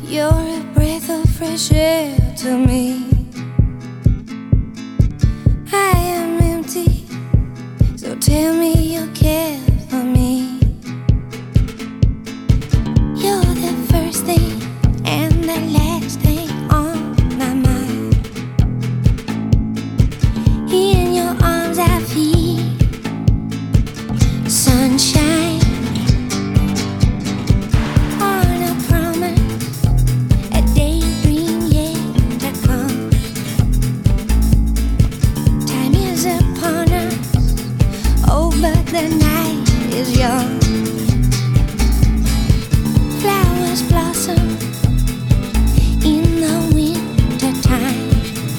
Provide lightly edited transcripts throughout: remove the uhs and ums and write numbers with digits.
You're a breath of fresh air to me. I am empty, so tell me you care for me. You're the first thing and the last thing on my mind. In your arms I feel sunshine. On a promise, a daydream yet to come. Time is upon us, oh, but the night is young. Flowers blossom in the winter time.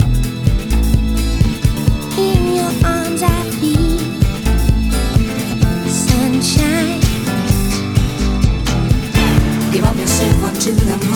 In your arms I feel sunshine. Give up yourself up to the